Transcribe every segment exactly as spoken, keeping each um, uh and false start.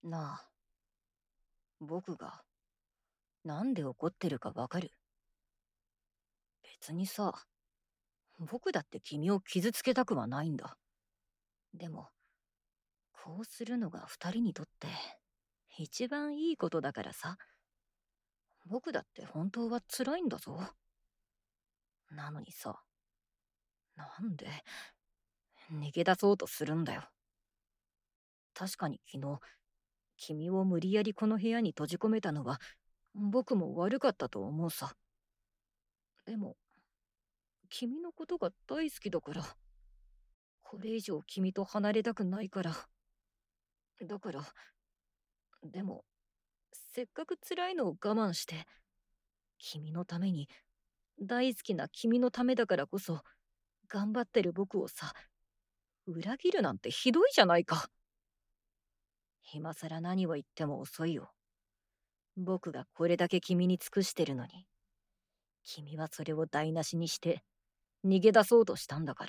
なあ、僕がなんで怒ってるかわかる？別にさ、僕だって君を傷つけたくはないんだ。でも、こうするのが二人にとって一番いいことだからさ。僕だって本当は辛いんだぞ。なのにさ、なんで逃げ出そうとするんだよ。確かに昨日、君を無理やりこの部屋に閉じ込めたのは僕も悪かったと思うさ。でも、君のことが大好きだから、これ以上君と離れたくないから。だから、でも、せっかく辛いのを我慢して、君のために、大好きな君のためだからこそ、頑張ってる僕をさ、裏切るなんてひどいじゃないか。今さら何を言っても遅いよ。僕がこれだけ君に尽くしてるのに、君はそれを台無しにして、逃げ出そうとしたんだから。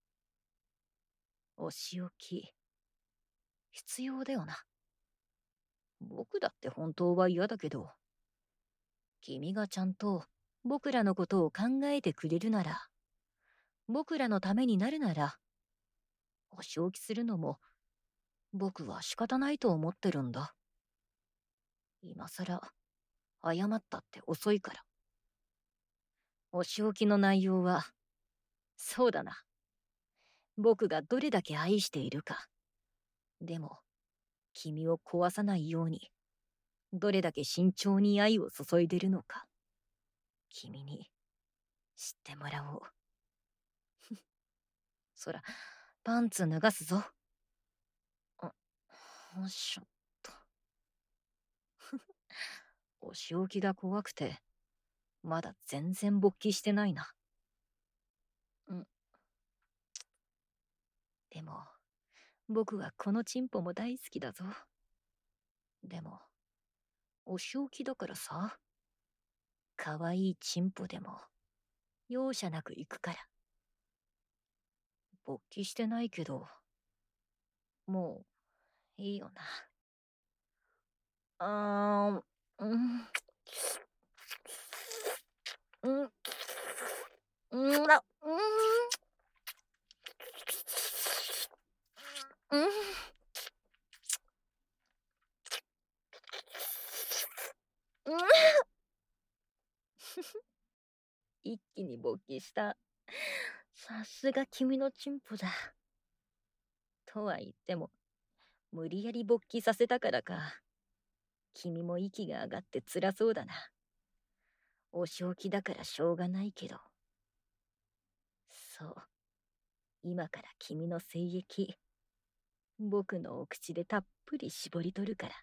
お仕置き、必要だよな。僕だって本当は嫌だけど、君がちゃんと僕らのことを考えてくれるなら、僕らのためになるなら、お仕置きするのも僕は仕方ないと思ってるんだ。今さら謝ったって遅いから。お仕置きの内容は、そうだな。僕がどれだけ愛しているか。でも、君を壊さないように、どれだけ慎重に愛を注いでるのか。君に知ってもらおう。そら、パンツ脱がすぞ。あ、よいしょっと。お仕置きが怖くて、まだ全然勃起してないな。ん。でも、僕はこのチンポも大好きだぞ。でも、お仕置きだからさ、可愛いチンポでも、容赦なく行くから。勃起してないけど、もう、いいよな。あーん、うん、うん、うん、あ、うん、うん、うん。一気に勃起した。さすが君のチンポだ。とは言っても、無理やり勃起させたからか。君も息が上がって辛そうだな。お仕置きだからしょうがないけど。そう。今から君の精液、僕のお口でたっぷり絞り取るから。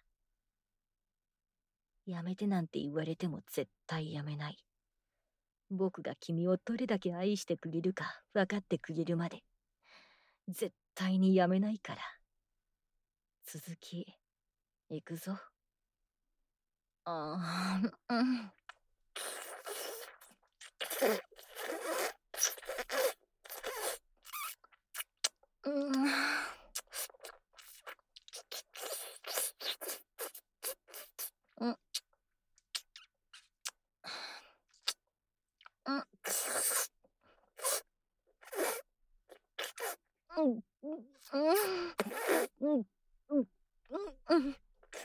やめてなんて言われても絶対やめない。僕が君をどれだけ愛してくれるか分かってくれるまで、絶対にやめないから。続き、行くぞ。ああ、うん。うん。うん。うん。うん。うん。うん。うん。うん。うん。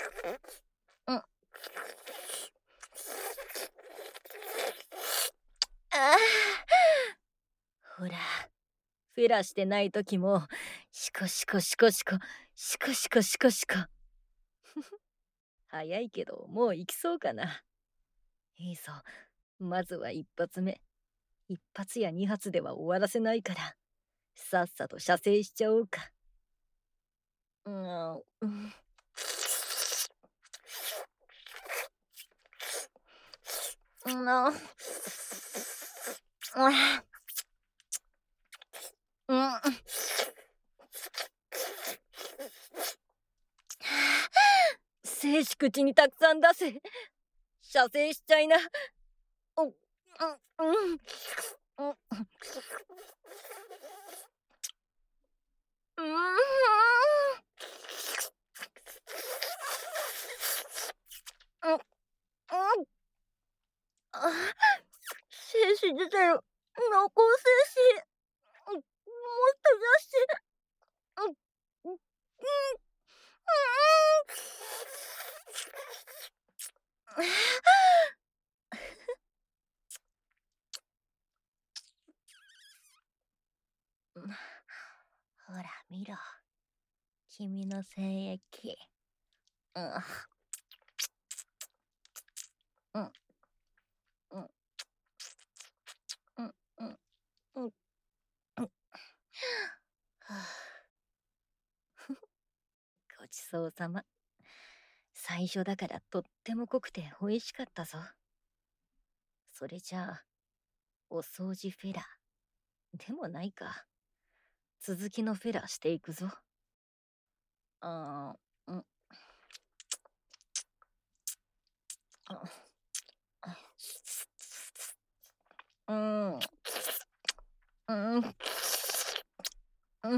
ああ。ほら、フェラしてない時も、シコシコシコシコ、シコシコシコシコ。早いけど、もう行きそうかな。いいぞ。まずは一発目。一発や二発では終わらせないから、さっさと射精しちゃおうか。うん、うん。うん、うん。うん。精子口にたくさん出せ。射精しちゃいな。うん、うん、うん。うん。うん。 し出てる。濃厚精子。もっと出して。うん、うん、うん、うん。ほら見ろ。君の精液。うん、うん、うん、うん、うん、うん。はあ、ごちそうさま。最初だからとっても濃くて美味しかったぞ。それじゃあ、お掃除フェラ。でもないか。続きのフェラしていくぞ。あー、うん、うん、うん、うん、うん。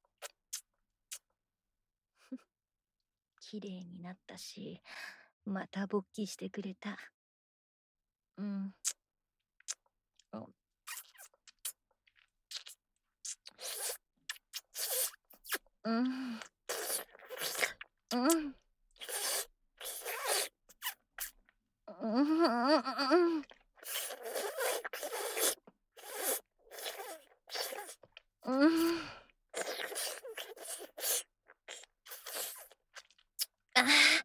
綺麗になったし、また勃起してくれた。うん。うん。うん。うん。うん。うん。あ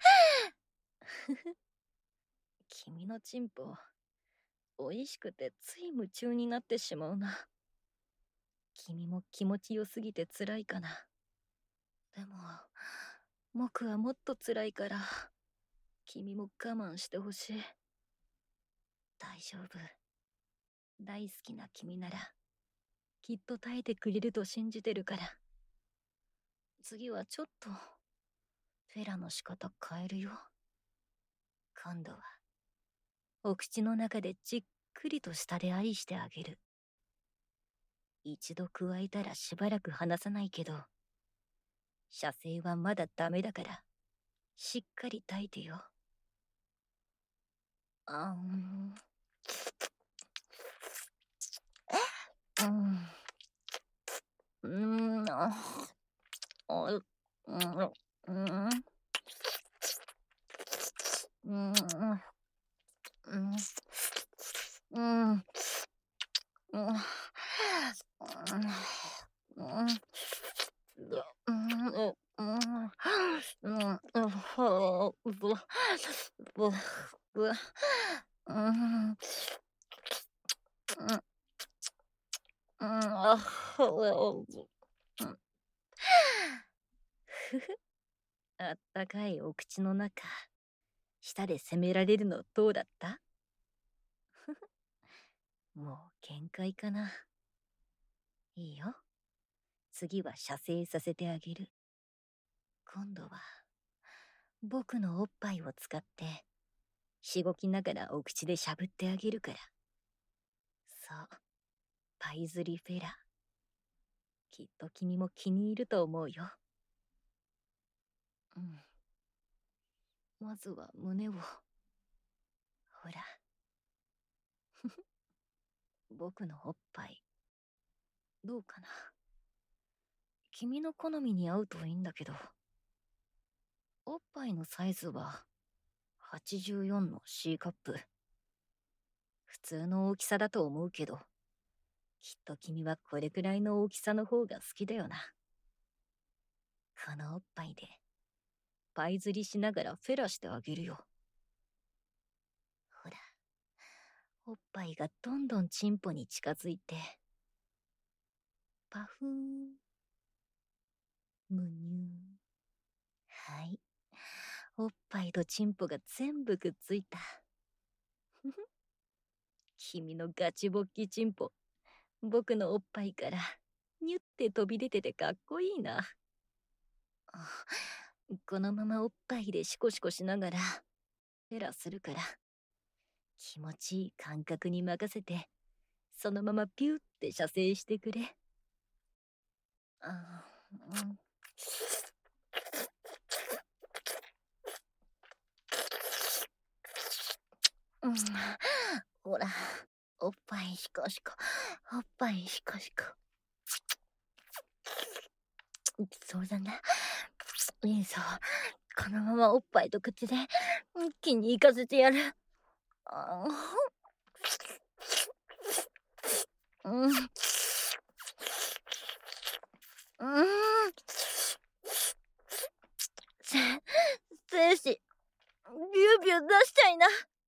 君のチンポ、美味しくてつい夢中になってしまうな。君も気持ちよすぎて辛いかな。でも、僕はもっと辛いから、君も我慢してほしい。大丈夫。大好きな君なら、きっと耐えてくれると信じてるから。次はちょっと、フェラの仕方変えるよ。今度は、お口の中でじっくりと舌で愛してあげる。一度加えたらしばらく離さないけど、射精はまだダメだから、しっかり耐えてよ。あん。うん。うん。あ、あ、うん。うん。うん。うん。うん。うん。うん。うん。うん、う、うん、うん、う、ほう、ぶ、ぶ、ぶ、うん、うん、うん、あ、ほう、うん。ふふ、あったかいお口の中、舌で攻められるのどうだった？ふふ、もう限界かな。いいよ。次は射精させてあげる。今度は、僕のおっぱいを使って、しごきながらお口でしゃぶってあげるから。そう、パイズリフェラ。きっと君も気に入ると思うよ。うん。まずは胸を。ほら。僕のおっぱい。どうかな。君の好みに合うといいんだけど。おっぱいのサイズははちじゅうよんの C カップ。普通の大きさだと思うけど、きっと君はこれくらいの大きさの方が好きだよな。このおっぱいでパイ釣りしながらフェラしてあげるよ。ほら、おっぱいがどんどんチンポに近づいて、パフーン、むにゅー。はい、おっぱいとチンポが全部くっついた。ふふ、君のガチボッキチンポ、僕のおっぱいからニュって飛び出ててかっこいいな。あ、このままおっぱいでシコシコしながらフェラするから、気持ちいい感覚に任せて、そのままピューって射精してくれ。あ、うん。うん、ほら、おっぱい引しこしこ、おっぱいしこしこ。そうだな。いいぞ。このままおっぱいと口で一気に行かせてやる。あーうん。うん。せ、精子、ビュービュー出しちゃいな。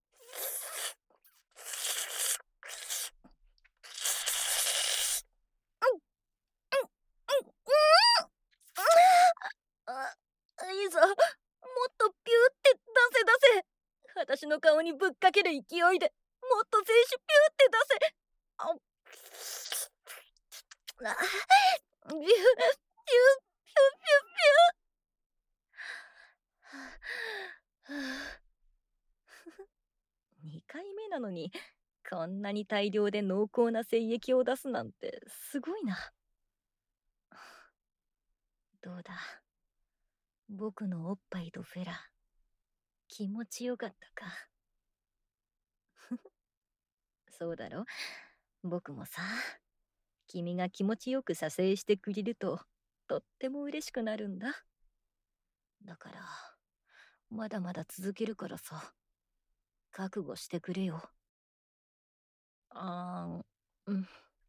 あ、いいぞ。もっとピューって出せ出せ。私の顔にぶっかける勢いで、もっと精子ピューって出せ。あ、あ、ビュー、ピュー、ピュー、ピュー、ピュー。はあ、にかいめなのに、こんなに大量で濃厚な精液を出すなんてすごいな。どうだ、僕のおっぱいとフェラ、気持ちよかったか。そうだろ、僕もさ、君が気持ちよく射精してくれるととっても嬉しくなるんだ。だからまだまだ続けるからさ、覚悟してくれよ。あー、うん。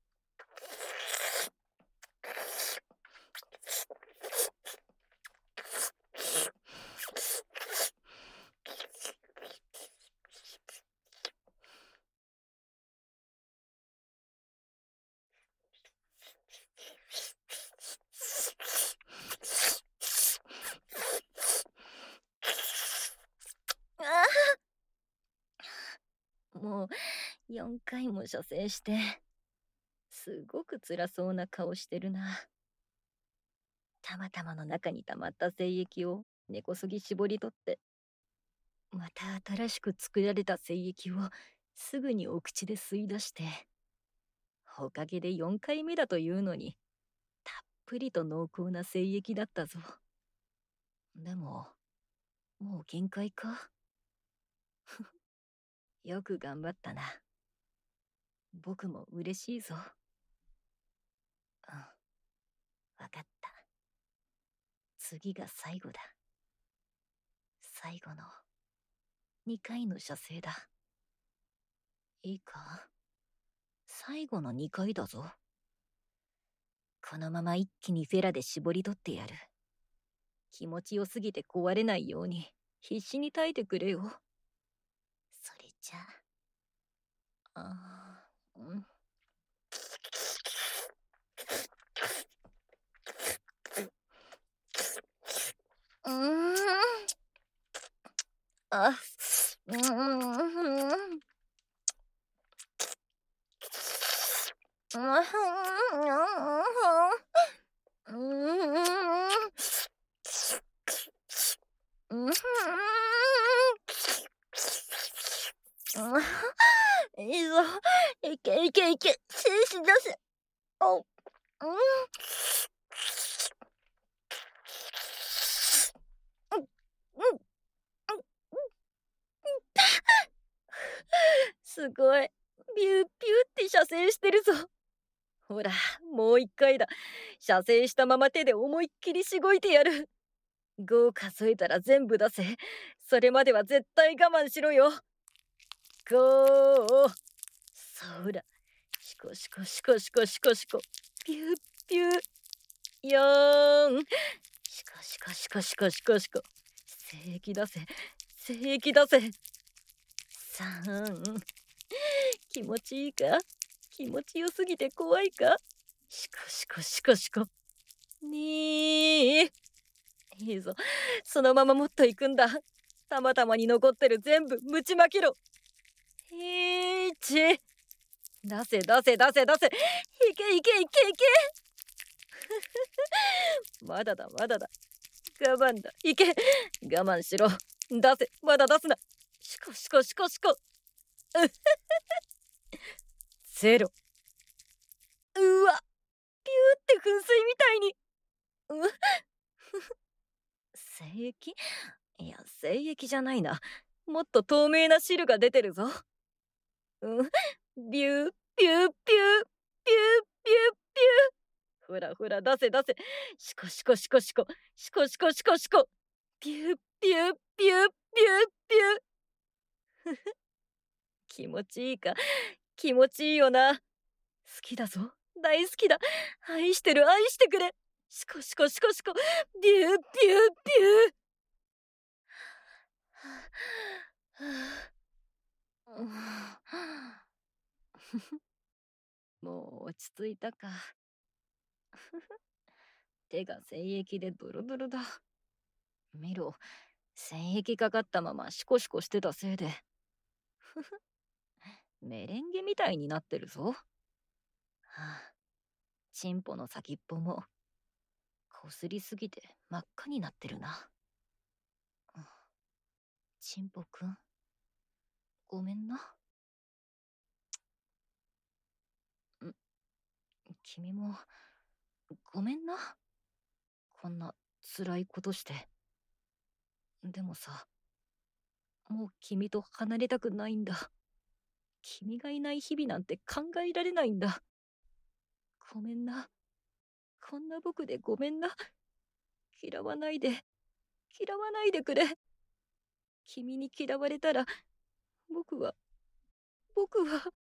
もうよんかいも射精して、すごく辛そうな顔してるな。たまたまの中に溜まった精液を根こそぎ絞り取って、また新しく作られた精液をすぐにお口で吸い出して、おかげでよんかいめだというのに、たっぷりと濃厚な精液だったぞ。でも、もう限界か。よく頑張ったな。僕も嬉しいぞ。うん、わかった。次が最後だ。最後のにかいの射精だ。いいか？最後のにかいだぞ。このまま一気にフェラで絞り取ってやる。気持ちよすぎて壊れないように必死に耐えてくれよ。それじゃあ、あー、うん。うーん。あ、うーん。いいぞ、いけいけいけ、精子出せ。お、うん。すごい、ビューピューって射精してるぞ。ほら、もう一回だ。射精したまま手で思いっきりしごいてやる。ご数えたら全部出せ。それまでは絶対我慢しろよ。ご。そうだ。シコシコシコシコシコシコ。ピューピュー。よん。シコシコシコシコシコシコ。精液出せ。精液出せ。さん。気持ちいいか？気持ちよすぎて怖いか？シコシコシコシコ。に。いいぞ。そのままもっと行くんだ。たまたまに残ってる全部ぶちまけろ。いち。出せ出せ出せ出せ。いけいけいけいけ。まだだまだだ。我慢だ。いけ。我慢しろ。出せ。まだ出すな。シコシコシコシコ。ゼロ。うわ。ピューって噴水みたいに。う精液？いや、精液じゃないな。もっと透明な汁が出てるぞ。うん。ビューピューピューピューピューピュー。ほらほら出せ出せ。シコシコシコシコシコシコシコシコ。ピューピューピューピューピュー。気持ちいいか。気持ちいいよな。好きだぞ。大好きだ。愛してる愛してくれ。シコシコシコシコ。ビュービュービュー。もう落ち着いたか。手が精液でドロドロだ。見ろ、精液かかったままシコシコしてたせいで。ふふ、メレンゲみたいになってるぞ。はあ、チンポの先っぽもこすりすぎて真っ赤になってるな。チンポくん、ごめんな。ん、君もごめんな。こんな辛いことして。でもさ、もう君と離れたくないんだ。君がいない日々なんて考えられないんだ。ごめんな。こんな僕でごめんな。嫌わないで。嫌わないでくれ。君に嫌われたら、僕は、僕は。